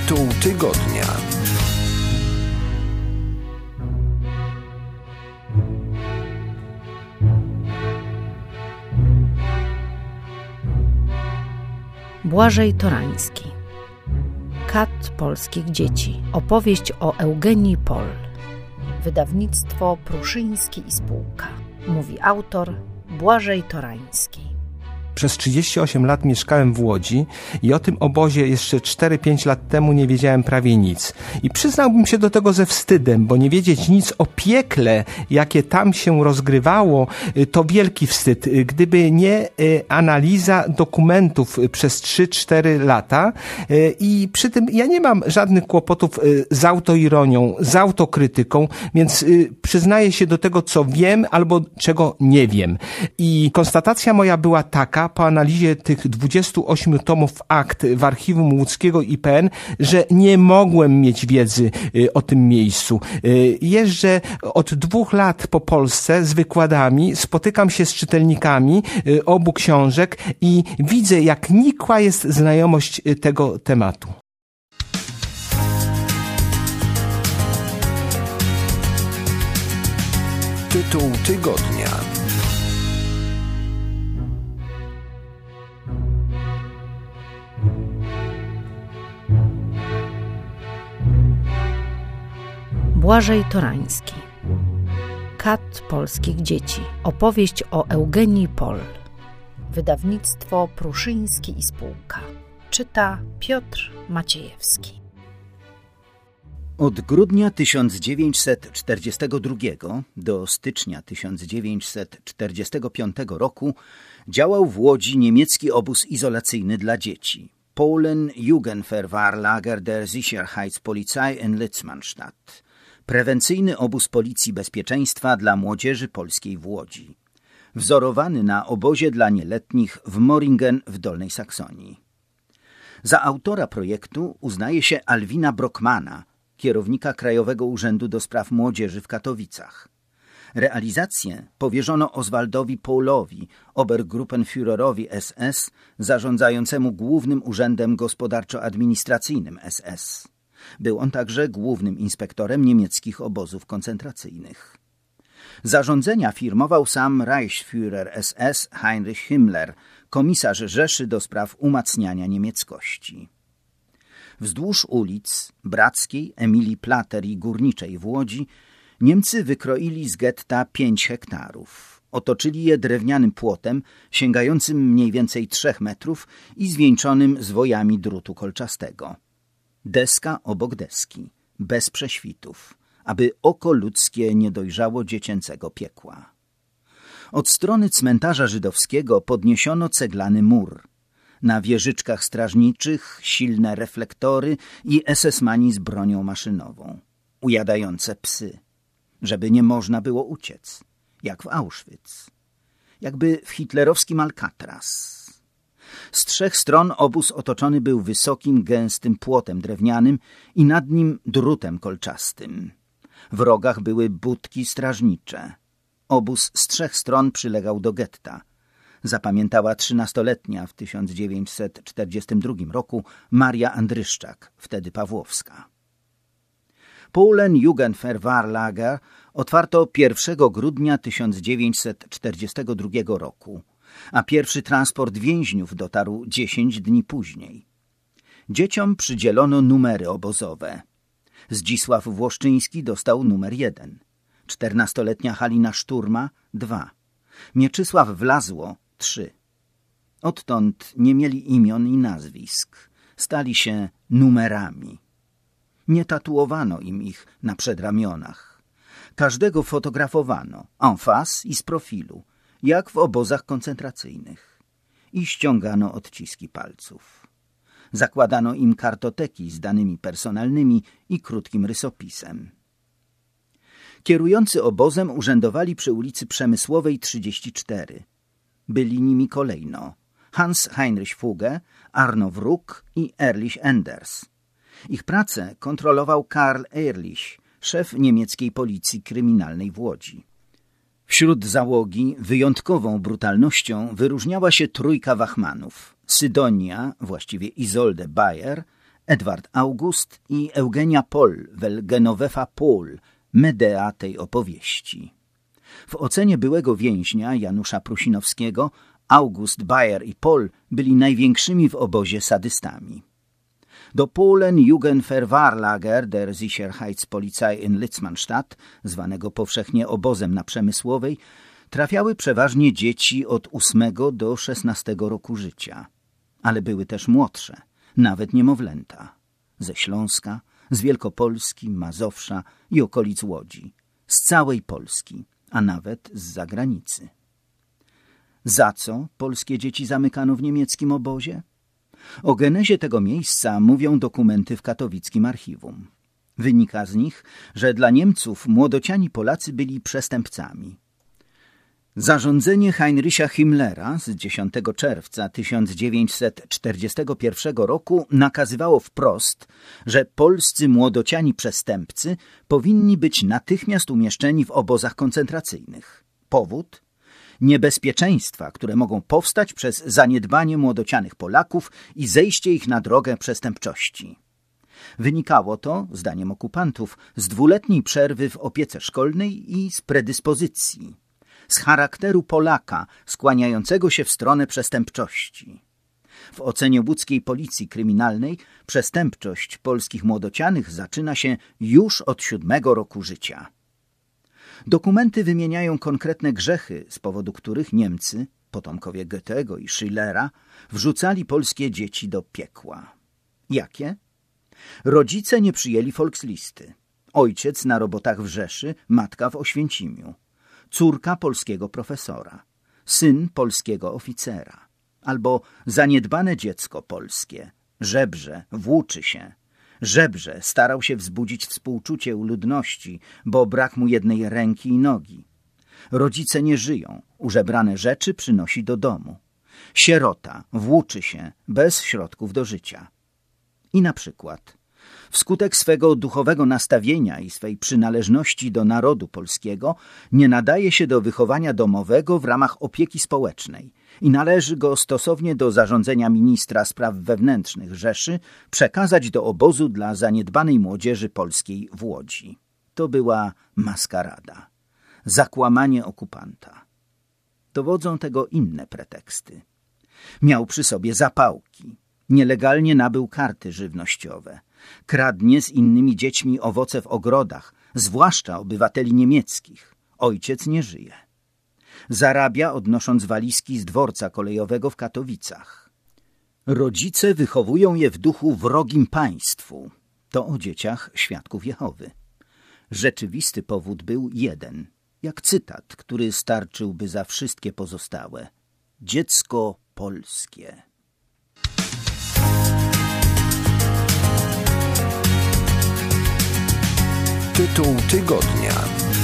Tytuł tygodnia. Błażej Torański. Kat polskich dzieci. Opowieść o Eugenii Poll. Wydawnictwo Pruszyński i Spółka. Mówi autor Błażej Torański. Przez 38 lat mieszkałem w Łodzi i o tym obozie jeszcze 4-5 lat temu nie wiedziałem prawie nic. I przyznałbym się do tego ze wstydem, bo nie wiedzieć nic o piekle, jakie tam się rozgrywało, to wielki wstyd. Gdyby nie analiza dokumentów przez 3-4 lata i przy tym ja nie mam żadnych kłopotów z autoironią, z autokrytyką, więc przyznaję się do tego, co wiem albo czego nie wiem. I konstatacja moja była taka, po analizie tych 28 tomów akt w archiwum łódzkiego IPN, że nie mogłem mieć wiedzy o tym miejscu. Jeżdżę od 2 lat po Polsce z wykładami, spotykam się z czytelnikami obu książek i widzę, jak nikła jest znajomość tego tematu. Tytuł tygodnia. Błażej Torański. Kat polskich dzieci. Opowieść o Eugenii Poll. Wydawnictwo Pruszyński i Spółka. Czyta Piotr Maciejewski. Od grudnia 1942 do stycznia 1945 roku działał w Łodzi niemiecki obóz izolacyjny dla dzieci. Polen Jugendverwahrlager der Sicherheitspolizei in Litzmannstadt. Prewencyjny obóz policji bezpieczeństwa dla młodzieży polskiej w Łodzi. Wzorowany na obozie dla nieletnich w Moringen w Dolnej Saksonii. Za autora projektu uznaje się Alwina Brockmana, kierownika Krajowego Urzędu do Spraw Młodzieży w Katowicach. Realizację powierzono Oswaldowi Paulowi, Obergruppenführerowi SS, zarządzającemu Głównym Urzędem Gospodarczo-Administracyjnym SS. Był on także głównym inspektorem niemieckich obozów koncentracyjnych. Zarządzenia firmował sam Reichsführer SS Heinrich Himmler, komisarz Rzeszy do spraw umacniania niemieckości. Wzdłuż ulic Brackiej, Emilii Plater i Górniczej w Łodzi Niemcy wykroili z getta 5 hektarów. Otoczyli je drewnianym płotem sięgającym mniej więcej 3 metrów i zwieńczonym zwojami drutu kolczastego. Deska obok deski, bez prześwitów, aby oko ludzkie nie dojrzało dziecięcego piekła. Od strony cmentarza żydowskiego podniesiono ceglany mur. Na wieżyczkach strażniczych silne reflektory i SS-mani z bronią maszynową. Ujadające psy, żeby nie można było uciec, jak w Auschwitz, jakby w hitlerowskim Alcatraz. Z 3 stron obóz otoczony był wysokim, gęstym płotem drewnianym i nad nim drutem kolczastym. W rogach były budki strażnicze. Obóz z 3 stron przylegał do getta. Zapamiętała 13-letnia w 1942 roku Maria Andryszczak, wtedy Pawłowska. Polen Jugendverwahrlager otwarto 1 grudnia 1942 roku, a pierwszy transport więźniów dotarł 10 dni później. Dzieciom przydzielono numery obozowe. Zdzisław Włoszczyński dostał numer 1, 14-letnia Halina Szturma 2, Mieczysław Wlazło 3. Odtąd nie mieli imion i nazwisk, stali się numerami. Nie tatuowano im ich na przedramionach. Każdego fotografowano en face i z profilu, jak w obozach koncentracyjnych. I ściągano odciski palców. Zakładano im kartoteki z danymi personalnymi i krótkim rysopisem. Kierujący obozem urzędowali przy ulicy Przemysłowej 34. Byli nimi kolejno Hans Heinrich Fugge, Arno Wruk i Erlich Enders. Ich pracę kontrolował Karl Ehrlich, szef niemieckiej policji kryminalnej w Łodzi. Wśród załogi wyjątkową brutalnością wyróżniała się trójka wachmanów: Sydonia, właściwie Isolde Bayer, Edward August i Eugenia Poll, wel Genovefa Poll, Medea tej opowieści. W ocenie byłego więźnia Janusza Prusinowskiego August, Bayer i Poll byli największymi w obozie sadystami. Do Polen-Jugendverwahrlager der Sicherheitspolizei in Litzmannstadt, zwanego powszechnie obozem na Przemysłowej, trafiały przeważnie dzieci od 8 do 16 roku życia. Ale były też młodsze, nawet niemowlęta. Ze Śląska, z Wielkopolski, Mazowsza i okolic Łodzi. Z całej Polski, a nawet z zagranicy. Za co polskie dzieci zamykano w niemieckim obozie? O genezie tego miejsca mówią dokumenty w katowickim archiwum. Wynika z nich, że dla Niemców młodociani Polacy byli przestępcami. Zarządzenie Heinricha Himmlera z 10 czerwca 1941 roku nakazywało wprost, że polscy młodociani przestępcy powinni być natychmiast umieszczeni w obozach koncentracyjnych. Powód? Niebezpieczeństwa, które mogą powstać przez zaniedbanie młodocianych Polaków i zejście ich na drogę przestępczości. Wynikało to, zdaniem okupantów, z 2-letniej przerwy w opiece szkolnej i z predyspozycji, z charakteru Polaka skłaniającego się w stronę przestępczości. W ocenie łódzkiej policji kryminalnej przestępczość polskich młodocianych zaczyna się już od 7 roku życia. Dokumenty wymieniają konkretne grzechy, z powodu których Niemcy, potomkowie Goethego i Schillera, wrzucali polskie dzieci do piekła. Jakie? Rodzice nie przyjęli Volkslisty. Ojciec na robotach w Rzeszy, matka w Oświęcimiu. Córka polskiego profesora. Syn polskiego oficera. Albo zaniedbane dziecko polskie. Żebrze, włóczy się. Żebrze starał się wzbudzić współczucie u ludności, bo brak mu jednej ręki i nogi. Rodzice nie żyją, użebrane rzeczy przynosi do domu. Sierota włóczy się bez środków do życia. I na przykład wskutek swego duchowego nastawienia i swej przynależności do narodu polskiego nie nadaje się do wychowania domowego w ramach opieki społecznej i należy go stosownie do zarządzenia ministra spraw wewnętrznych Rzeszy przekazać do obozu dla zaniedbanej młodzieży polskiej w Łodzi. To była maskarada, zakłamanie okupanta. Dowodzą tego inne preteksty. Miał przy sobie zapałki, nielegalnie nabył karty żywnościowe, kradnie z innymi dziećmi owoce w ogrodach, zwłaszcza obywateli niemieckich. Ojciec nie żyje. Zarabia, odnosząc walizki z dworca kolejowego w Katowicach. Rodzice wychowują je w duchu wrogim państwu. To o dzieciach świadków Jehowy. Rzeczywisty powód był jeden, jak cytat, który starczyłby za wszystkie pozostałe. Dziecko polskie. Tytuł tygodnia.